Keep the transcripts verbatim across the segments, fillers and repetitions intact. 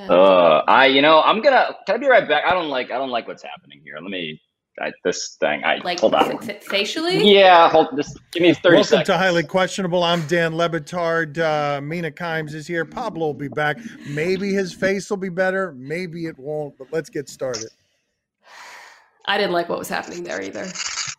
Uh, I, you know, I'm gonna. Can I be right back? I don't like. I don't like what's happening here. Let me. I, this thing. I Like hold on. f- f- facially? Yeah, hold. Just give me thirty Welcome seconds. to Highly Questionable. I'm Dan Lebitard. Uh, Mina Kimes is here. Pablo will be back. Maybe his face will be better. Maybe it won't. But let's get started. I didn't like what was happening there either.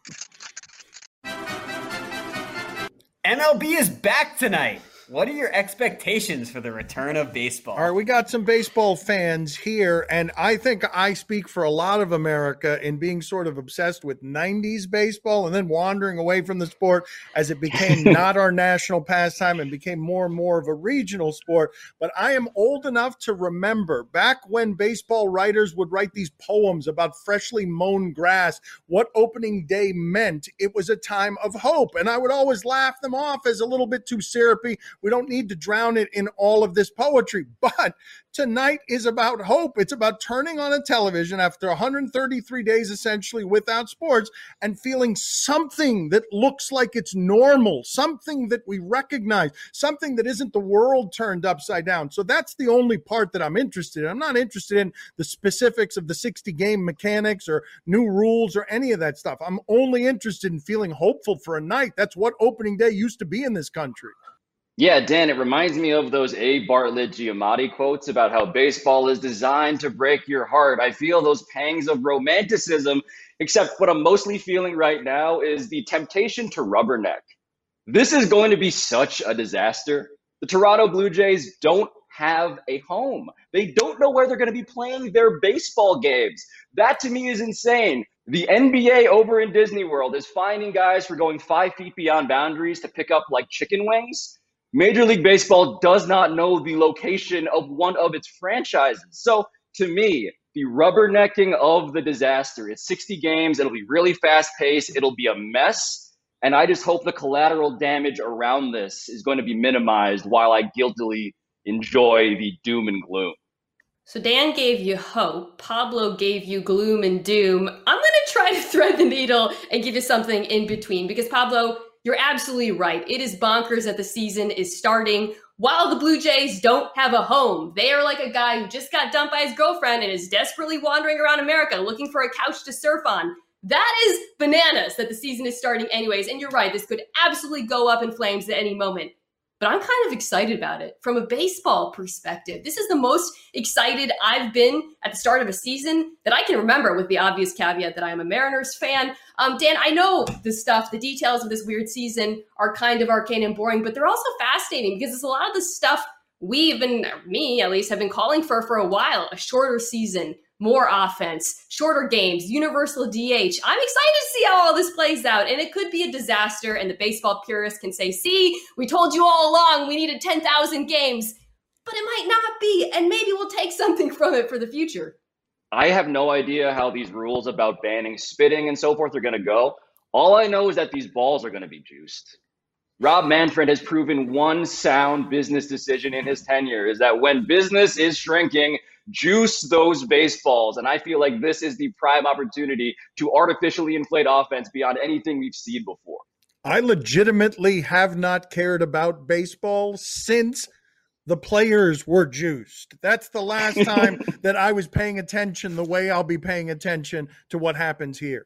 M L B is back tonight. What are your expectations for the return of baseball? All right, we got some baseball fans here, and I think I speak for a lot of America in being sort of obsessed with nineties baseball and then wandering away from the sport as it became not our national pastime and became more and more of a regional sport. But I am old enough to remember back when baseball writers would write these poems about freshly mown grass, what opening day meant. It was a time of hope, and I would always laugh them off as a little bit too syrupy. We don't need to drown it in all of this poetry. But tonight is about hope. It's about turning on a television after one hundred thirty-three days essentially without sports and feeling something that looks like it's normal, something that we recognize, something that isn't the world turned upside down. So that's the only part that I'm interested in. I'm not interested in the specifics of the sixty game mechanics or new rules or any of that stuff. I'm only interested in feeling hopeful for a night. That's what opening day used to be in this country. Yeah, Dan, it reminds me of those A. Bartlett Giamatti quotes about how baseball is designed to break your heart. I feel those pangs of romanticism, except what I'm mostly feeling right now is the temptation to rubberneck. This is going to be such a disaster. The Toronto Blue Jays don't have a home. They don't know where they're going to be playing their baseball games. That to me is insane. The N B A over in Disney World is fining guys for going five feet beyond boundaries to pick up like chicken wings. Major League Baseball does not know the location of one of its franchises. So to me, the rubbernecking of the disaster, it's sixty games. It'll be really fast paced. It'll be a mess. And I just hope the collateral damage around this is going to be minimized while I guiltily enjoy the doom and gloom. So Dan gave you hope. Pablo gave you gloom and doom. I'm going to try to thread the needle and give you something in between because Pablo, you're absolutely right. It is bonkers that the season is starting while the Blue Jays don't have a home. They are like a guy who just got dumped by his girlfriend and is desperately wandering around America looking for a couch to surf on. That is bananas that the season is starting anyways. And you're right, this could absolutely go up in flames at any moment. But I'm kind of excited about it from a baseball perspective. This is the most excited I've been at the start of a season that I can remember, with the obvious caveat that I am a Mariners fan. Um, Dan, I know the stuff, the details of this weird season are kind of arcane and boring, but they're also fascinating because it's a lot of the stuff we've been, me at least, have been calling for for a while. A shorter season, more offense, shorter games, universal D H. I'm excited to see how all this plays out, and it could be a disaster, and the baseball purists can say, see, we told you all along we needed ten thousand games, but it might not be, and maybe we'll take something from it for the future. I have no idea how these rules about banning spitting and so forth are going to go. All I know is that these balls are going to be juiced. Rob Manfred has proven one sound business decision in his tenure, is that when business is shrinking, juice those baseballs. And I feel like this is the prime opportunity to artificially inflate offense beyond anything we've seen before. I legitimately have not cared about baseball since the players were juiced. That's the last time that I was paying attention the way I'll be paying attention to what happens here.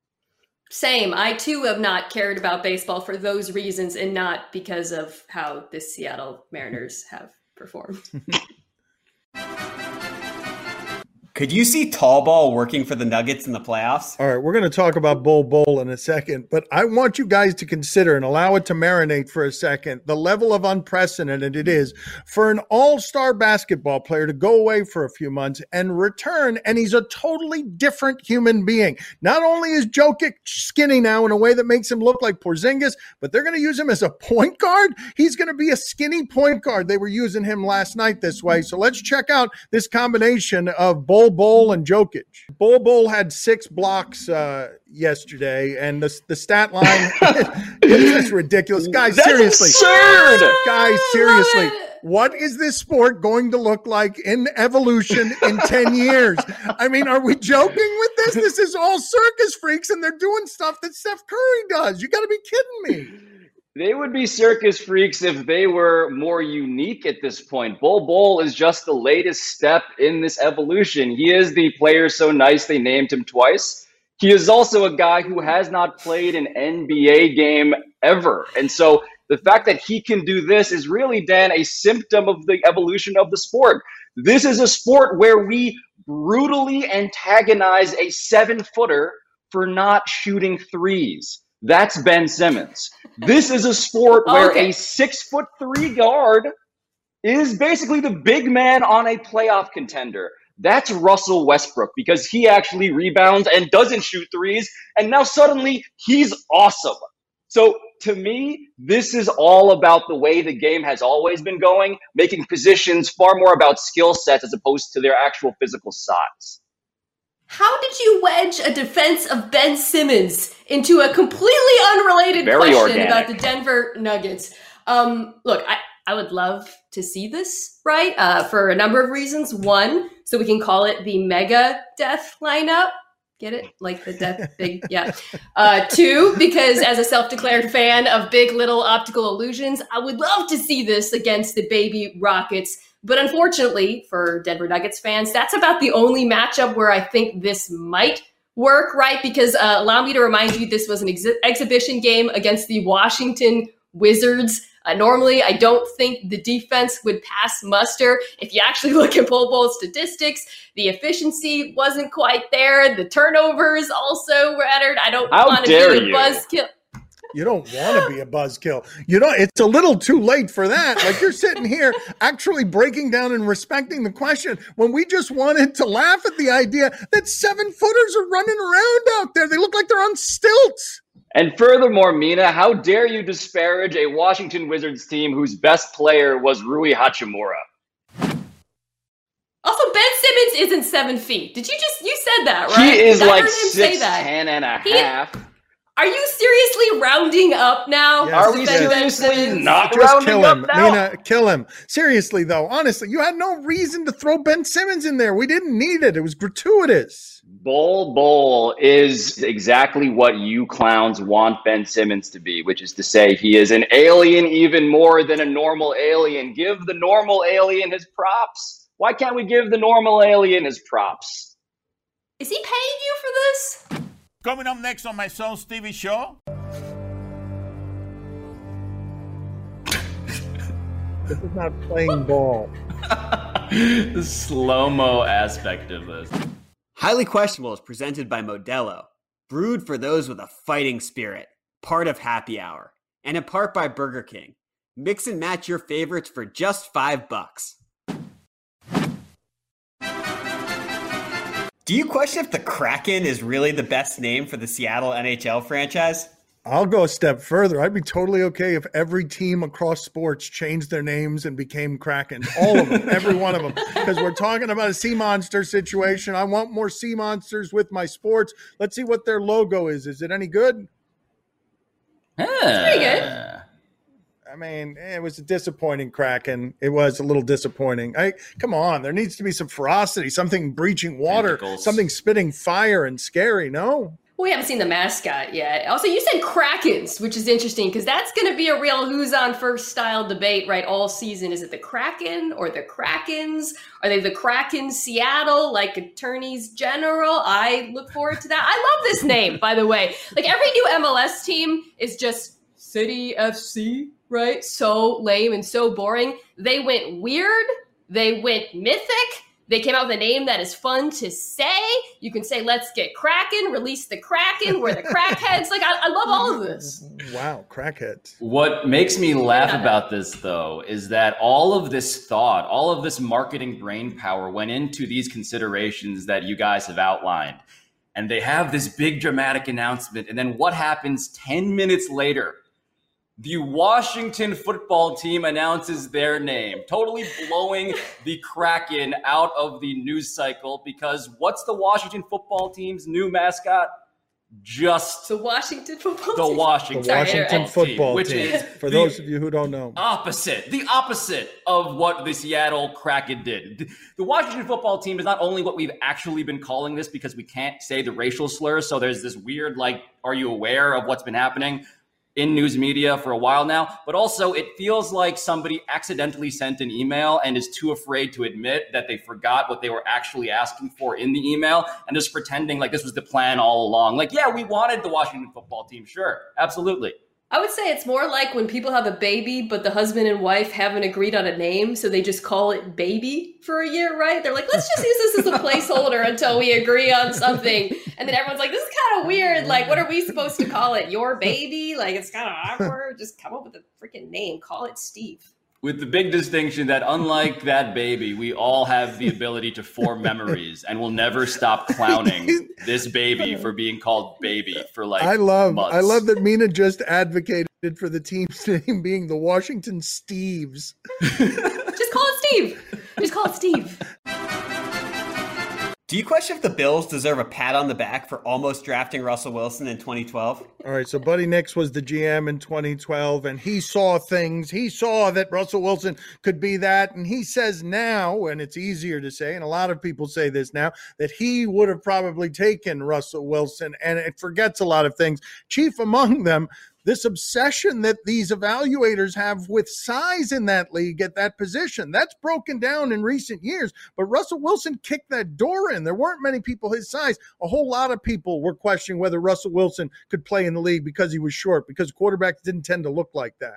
Same. I too have not cared about baseball for those reasons and not because of how the Seattle Mariners have performed. Could you see tall ball working for the Nuggets in the playoffs? All right, we're going to talk about Bol Bol in a second, but I want you guys to consider and allow it to marinate for a second the level of unprecedented it is for an all-star basketball player to go away for a few months and return, and he's a totally different human being. Not only is Jokic skinny now in a way that makes him look like Porzingis, but they're going to use him as a point guard. He's going to be a skinny point guard. They were using him last night this way. So let's check out this combination of Bol Bol and Jokic. Bol Bol had six blocks uh, yesterday, and the the stat line is ridiculous. Guys, That's seriously. absurd! Guys, seriously. What is this sport going to look like in evolution in ten years? I mean, are we joking with this? This is all circus freaks, and they're doing stuff that Steph Curry does. You got to be kidding me. They would be circus freaks if they were more unique at this point. Bol Bol is just the latest step in this evolution. He is the player so nice they named him twice. He is also a guy who has not played an N B A game ever. And so the fact that he can do this is really, Dan, a symptom of the evolution of the sport. This is a sport where we brutally antagonize a seven-footer for not shooting threes. That's Ben Simmons. This is a sport where Okay. a six foot three guard is basically the big man on a playoff contender. That's Russell Westbrook because he actually rebounds and doesn't shoot threes. And now suddenly he's awesome. So to me, this is all about the way the game has always been going, making positions far more about skill sets as opposed to their actual physical size. How did you wedge a defense of Ben Simmons into a completely unrelated Very question organic. about the Denver Nuggets? Um, look, I, I would love to see this, right? Uh, for a number of reasons. One, so we can call it the mega death lineup. Get it? Like the death big, yeah. Uh, two, because as a self-declared fan of Big Little Optical Illusions, I would love to see this against the baby Rockets. But unfortunately for Denver Nuggets fans, that's about the only matchup where I think this might work, right? Because uh, allow me to remind you, this was an ex- exhibition game against the Washington Wizards. Uh, normally, I don't think the defense would pass muster. If you actually look at Bol Bol's statistics, the efficiency wasn't quite there. The turnovers also were uttered. I don't How want to dare be a you. buzzkill. You don't want to be a buzzkill. You know, it's a little too late for that. Like you're sitting here actually breaking down and respecting the question when we just wanted to laugh at the idea that seven footers are running around out there. They look like they're on stilts. And furthermore, Mina, how dare you disparage a Washington Wizards team whose best player was Rui Hachimura? Also, Ben Simmons isn't seven feet. Did you just, you said that, right? He is Did I like heard him say six that? ten and a He- half. Are you seriously rounding up now? Yes, Are to we defend Ben seriously Simmons? not Just rounding kill him, up now? Mina. Kill him. Seriously, though, honestly, you had no reason to throw Ben Simmons in there. We didn't need it. It was gratuitous. Bol Bol is exactly what you clowns want Ben Simmons to be, which is to say he is an alien even more than a normal alien. Give the normal alien his props. Why can't we give the normal alien his props? Is he paying you for this? Coming up next on my son's T V show. This is not playing ball. The slow-mo aspect of this. Highly Questionable is presented by Modelo, brewed for those with a fighting spirit, part of Happy Hour, and in part by Burger King. Mix and match your favorites for just five bucks. Do you question if the Kraken is really the best name for the Seattle N H L franchise? I'll go a step further. I'd be totally okay if every team across sports changed their names and became Krakens. All of them, every one of them. Because we're talking about a sea monster situation. I want more sea monsters with my sports. Let's see what their logo is. Is it any good? Pretty good. I mean, it was a disappointing Kraken. It was a little disappointing. I come on, there needs to be some ferocity, something breaching water, Tentacles. something spitting fire and scary. No, Well, we haven't seen the mascot yet. Also, you said Krakens, which is interesting because that's going to be a real who's on first style debate, right, all season. Is it the Kraken or the Krakens? Are they the Kraken Seattle, like attorneys general? I look forward to that. I love this name, by the way. Like every new M L S team is just City F C, right? So lame and so boring. They went weird. They went mythic. They came out with a name that is fun to say. You can say, let's get Kraken, release the Kraken, we're the crackheads. Like, I, I love all of this. wow, crackheads. What makes me laugh Yeah. about this, though, is that all of this thought, all of this marketing brain power went into these considerations that you guys have outlined. And they have this big dramatic announcement. And then what happens ten minutes later? The Washington football team announces their name, totally blowing the Kraken out of the news cycle because what's the Washington football team's new mascot? Just The Washington football the team. Washington, The Sorry, Washington interrupt. football which team. is For the those of you who don't know, opposite, the opposite of what the Seattle Kraken did. The Washington football team is not only what we've actually been calling this because we can't say the racial slurs, so there's this weird, like, are you aware of what's been happening? in news media for a while now, but also it feels like somebody accidentally sent an email and is too afraid to admit that they forgot what they were actually asking for in the email and just pretending like this was the plan all along. Like, yeah, we wanted the Washington football team. Sure, absolutely. I would say it's more like when people have a baby, but the husband and wife haven't agreed on a name, so they just call it baby for a year, right? They're like, let's just use this as a placeholder until we agree on something. And then everyone's like, this is kind of weird. Like, what are we supposed to call it? Your baby? Like, it's kind of awkward. Just come up with a freaking name. Call it Steve. With the big distinction that unlike that baby, we all have the ability to form memories and will never stop clowning this baby for being called baby for like I love months. I love that Mina just advocated for the team's name being the Washington Steves. Just call it Steve. Just call it Steve. Do you question if the Bills deserve a pat on the back for almost drafting Russell Wilson in twenty twelve? All right, so Buddy Nix was the G M in twenty twelve, and he saw things. He saw that Russell Wilson could be that, and he says now, and it's easier to say, and a lot of people say this now, that he would have probably taken Russell Wilson, and it forgets a lot of things. Chief among them, this obsession that these evaluators have with size in that league at that position. That's broken down in recent years, but Russell Wilson kicked that door in. There weren't many people his size. A whole lot of people were questioning whether Russell Wilson could play in the league because he was short, because quarterbacks didn't tend to look like that.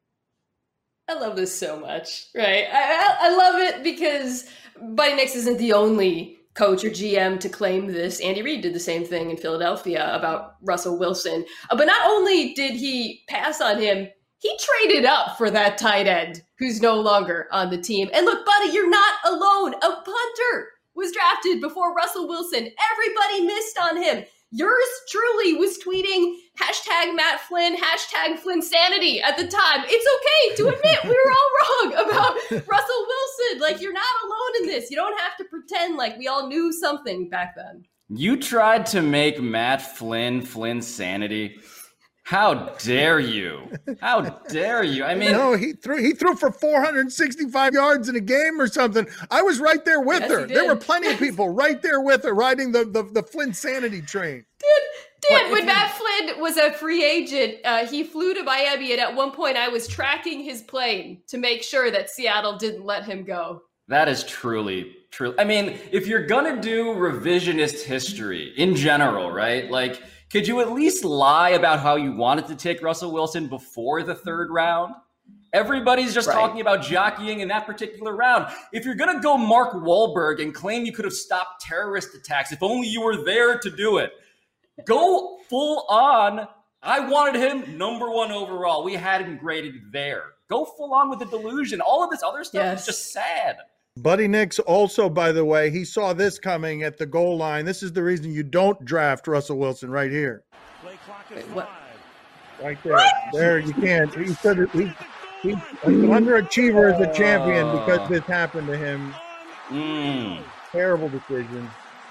I love this so much, right? I, I, I love it because Buddy Nix isn't the only coach or G M to claim this. Andy Reid did the same thing in Philadelphia about Russell Wilson. Uh, but not only did he pass on him, he traded up for that tight end who's no longer on the team. And look, buddy, you're not alone. A punter was drafted before Russell Wilson. Everybody missed on him. Yours truly was tweeting hashtag Matt Flynn, hashtag Flynnsanity at the time. It's okay to admit we were all wrong about Russell Wilson. Like, you're not alone in this. You don't have to pretend like we all knew something back then. You tried to make Matt Flynn Flynnsanity. How dare you? How dare you? I mean, no, he threw he threw for four hundred sixty-five yards in a game or something. I was right there with yes, her. There were plenty of people right there with her riding the the, the Flynnsanity train. Did, did when Matt Flynn was a free agent, uh, he flew to Miami, and at one point I was tracking his plane to make sure that Seattle didn't let him go. That is truly true. I mean, if you're gonna do revisionist history in general, right? Like, could you at least lie about how you wanted to take Russell Wilson before the third round? Everybody's just right. talking about jockeying in that particular round. If you're going to go Mark Wahlberg and claim you could have stopped terrorist attacks, if only you were there to do it, go full on. I wanted him number one overall. We had him graded there. Go full on with the delusion. All of this other stuff yes. is just sad. Buddy Nix also, by the way, he saw this coming at the goal line. This is the reason you don't draft Russell Wilson right here. Wait, what? Right there. What? There, you can't. He said it, he, he, an underachiever is a champion because this happened to him. Mm. Terrible decision.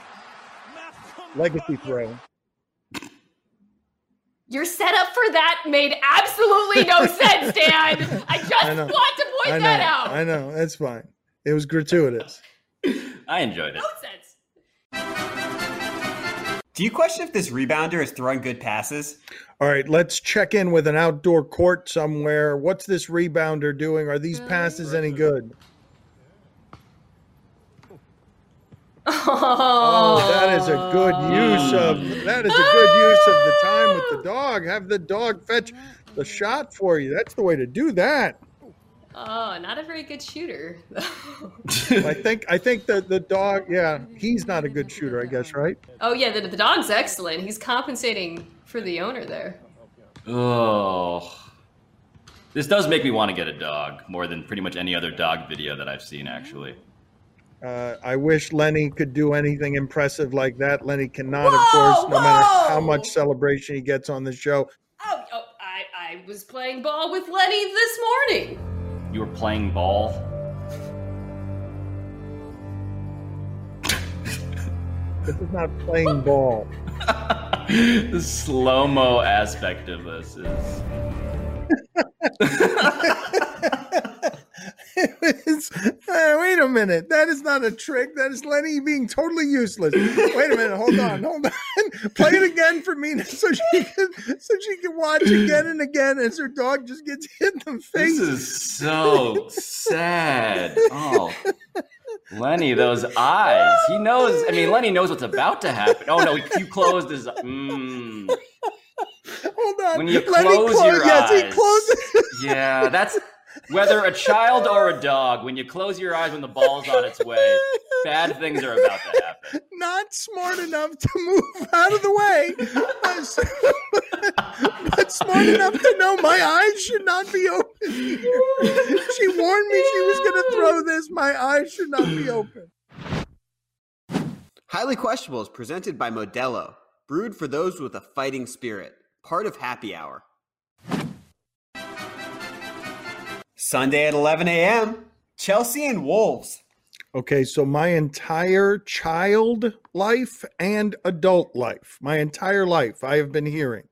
Legacy throw. Your setup for that made absolutely no sense, Dan. I just I want to point I that out. I know. That's fine. It was gratuitous. I enjoyed it. No sense. Do you question if this rebounder is throwing good passes? All right, let's check in with an outdoor court somewhere. What's this rebounder doing? Are these passes any good? Oh, oh that is a good use of that is a good use of the time with the dog. Have the dog fetch the shot for you. That's the way to do that. Oh, not a very good shooter. I think I think that the dog, yeah, he's not a good shooter, I guess, right? Oh yeah, the, the dog's excellent. He's compensating for the owner there. Oh, this does make me want to get a dog more than pretty much any other dog video that I've seen, actually. Uh, I wish Lenny could do anything impressive like that. Lenny cannot, whoa, of course, no whoa! matter how much celebration he gets on the show. Oh, oh I, I was playing ball with Lenny this morning. You were playing ball? This is not playing ball. The slow-mo aspect of this is... It was, uh, wait a minute. That is not a trick. That is Lenny being totally useless. Wait a minute. Hold on. Hold on. Play it again for Mina so she can so she can watch again and again as her dog just gets hit in the face. This is so sad. Oh, Lenny, those eyes. He knows. I mean, Lenny knows what's about to happen. Oh no, you closed his. Mm. Hold on. When you Lenny close close, your yes, eyes. he closes. Yeah, that's whether a child or a dog. When you close your eyes when the ball's on its way, bad things are about to happen. Not smart enough to move out of the way, but smart enough to know my eyes should not be open here. She warned me she was going to throw this. My eyes should not be open. Highly Questionable is presented by Modelo, brewed for those with a fighting spirit, part of Happy Hour. Sunday at eleven a.m., Chelsea and Wolves. Okay, so my entire child life and adult life, my entire life, I have been hearing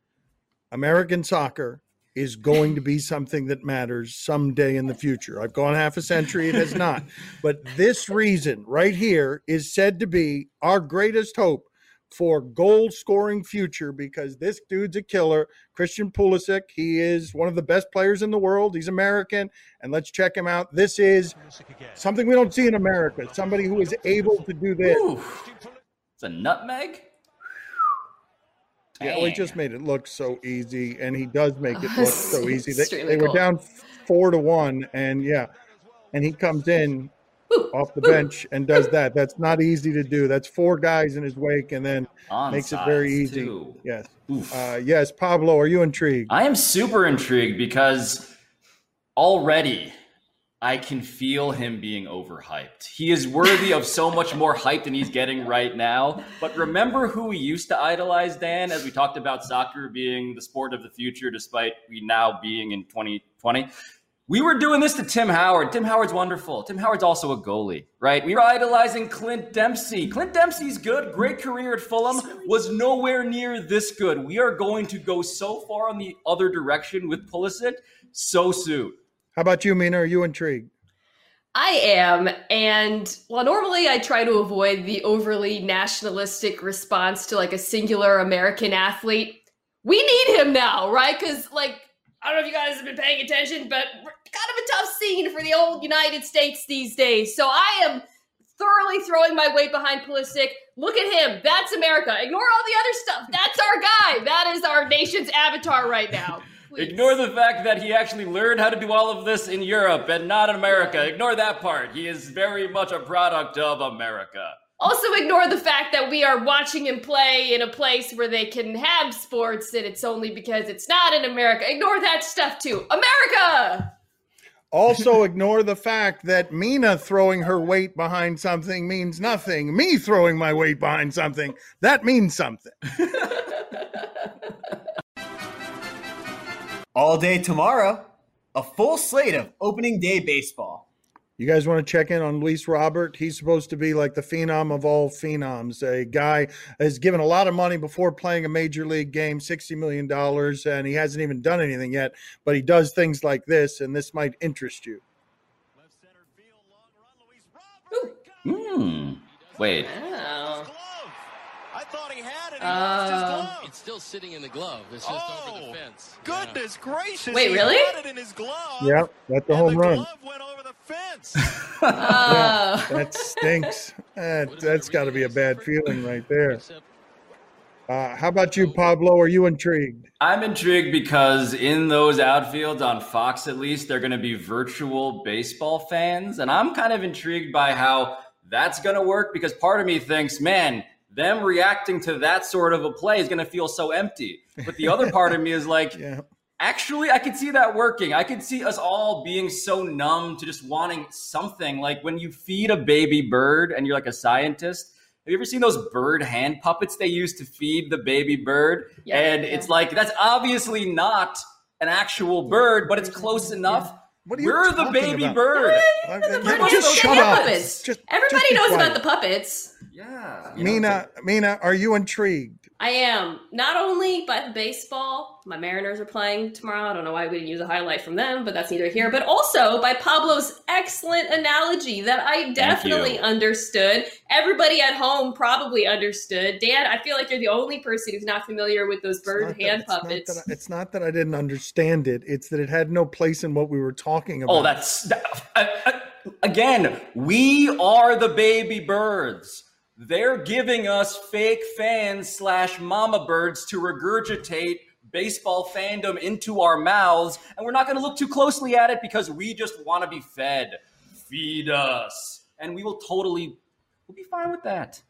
American soccer is going to be something that matters someday in the future. I've gone half a century, it has not. But this reason right here is said to be our greatest hope for goal-scoring future, because this dude's a killer. Christian Pulisic, he is one of the best players in the world. He's American, and let's check him out. This is something we don't see in America, somebody who is able to do this. Ooh, it's a nutmeg? Yeah, well, he just made it look so easy, and he does make it Oh, look so easy. They, extremely they were cool. down four to one, and yeah, and he comes in off the bench and does that. That's not easy to do. That's four guys in his wake, and then Onside, makes it very easy. too. Yes. Oof. Uh, yes, Pablo, are you intrigued? I am super intrigued because already I can feel him being overhyped. He is worthy of so much more hype than he's getting right now. But remember who we used to idolize, Dan, as we talked about soccer being the sport of the future, despite we now being in twenty twenty? We were doing this to Tim Howard. Tim Howard's wonderful. Tim Howard's also a goalie, right? We were idolizing Clint Dempsey. Clint Dempsey's good. Great career at Fulham. Was nowhere near this good. We are going to go so far in the other direction with Pulisic so soon. How about you, Mina? Are you intrigued? I am. And well, normally I try to avoid the overly nationalistic response to like a singular American athlete. We need him now, right? Because like, I don't know if you guys have been paying attention, but kind of a tough scene for the old United States these days. So I am thoroughly throwing my weight behind Pulisic. Look at him. That's America. Ignore all the other stuff. That's our guy. That is our nation's avatar right now. Please. Ignore the fact that he actually learned how to do all of this in Europe and not in America. Ignore that part. He is very much a product of America. Also ignore the fact that we are watching him play in a place where they can have sports and it's only because it's not in America. Ignore that stuff too. America! Also ignore the fact that Mina throwing her weight behind something means nothing. Me throwing my weight behind something, that means something. All day tomorrow, a full slate of opening day baseball. You guys want to check in on Luis Robert? He's supposed to be like the phenom of all phenoms, a guy has given a lot of money before playing a major league game, sixty million dollars, and he hasn't even done anything yet, but he does things like this, and this might interest you. Hmm. Wait. Oh. I thought he had it. He Oh. lost his glove. It's still sitting in the glove. It's just Oh, over the fence. Goodness gracious. Wait, he really? had it in his glove. Yep, that's the and home the run. glove went over the fence. Oh. That stinks. That, that's got to be a bad feeling right there. Uh, how about you, Pablo? Are you intrigued? I'm intrigued because in those outfields on Fox, at least, they're going to be virtual baseball fans. And I'm kind of intrigued by how that's going to work because part of me thinks, man, them reacting to that sort of a play is going to feel so empty. But the other part of me is like, Yeah. actually, I could see that working. I could see us all being so numb to just wanting something. Like when you feed a baby bird and you're like a scientist, have you ever seen those bird hand puppets they use to feed the baby bird? Yeah, and yeah. it's like, that's obviously not an actual bird, but it's close enough. What are you We're the talking baby about? bird. Uh, Everybody just knows shut about up. puppets. Just- Everybody just be knows quiet. about the puppets. Yeah. you know, Mina, Mina, are you intrigued? I am. Not only by the baseball, my Mariners are playing tomorrow. I don't know why we didn't use a highlight from them, but that's neither here. But also by Pablo's excellent analogy that I definitely you. understood. Everybody at home probably understood. Dan, I feel like you're the only person who's not familiar with those bird It's not hand that- it's not puppets. that I- It's not that I didn't understand it. It's that it had no place in what we were talking about. Oh, that's that, uh, uh, again. We are the baby birds. They're giving us fake fans slash mama birds to regurgitate baseball fandom into our mouths, and we're not going to look too closely at it because we just want to be fed. Feed us, and we will totally, we'll be fine with that.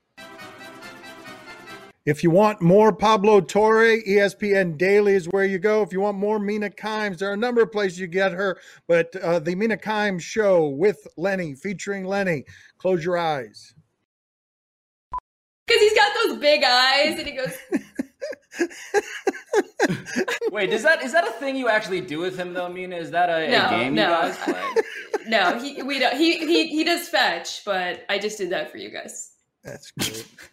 If you want more Pablo Torre, E S P N Daily is where you go. If you want more Mina Kimes, there are a number of places you get her, but uh, the Mina Kimes Show with Lenny, featuring Lenny. Close your eyes. Because he's got those big eyes and he goes, Wait, is that is that a thing you actually do with him though, Mina? Is that a, No, a game no. you guys play? no, he we don't he he he does fetch, but I just did that for you guys. That's great.